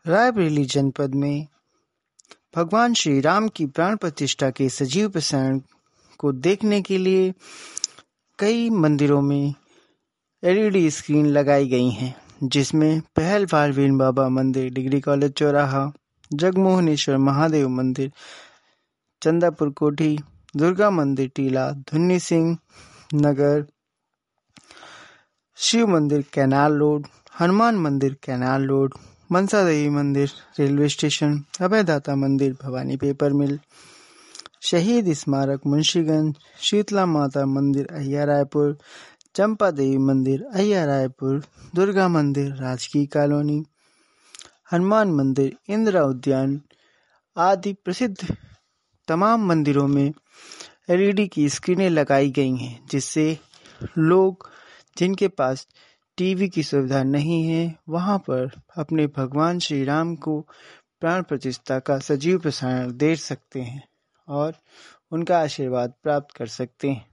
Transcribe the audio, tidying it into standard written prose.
रायबरेली जनपद में भगवान श्री राम की प्राण प्रतिष्ठा के सजीव प्रसारण को देखने के लिए कई मंदिरों में एलईडी स्क्रीन लगाई गई हैं, जिसमें पहलवाल वीर बाबा मंदिर, डिग्री कॉलेज चौराहा, जगमोहनेश्वर महादेव मंदिर, चंदापुर कोठी, दुर्गा मंदिर टीला, धुन्नी सिंह नगर, शिव मंदिर कैनाल रोड, हनुमान मंदिर कैनाल रोड, मनसा देवी मंदिर रेलवे स्टेशन, अभयदाता मंदिर भवानी पेपर मिल, शहीद स्मारक मुंशीगंज, शीतला माता मंदिर अहिया रायपुर, चंपा देवी मंदिर अहिया रायपुर, दुर्गा मंदिर राजकीय कॉलोनी, हनुमान मंदिर इंदिरा उद्यान आदि प्रसिद्ध तमाम मंदिरों में एलईडी की स्क्रीनें लगाई गई हैं, जिससे लोग जिनके पास टीवी की सुविधा नहीं है वहां पर अपने भगवान श्री राम को प्राण प्रतिष्ठा का सजीव प्रसारण देख सकते हैं और उनका आशीर्वाद प्राप्त कर सकते हैं।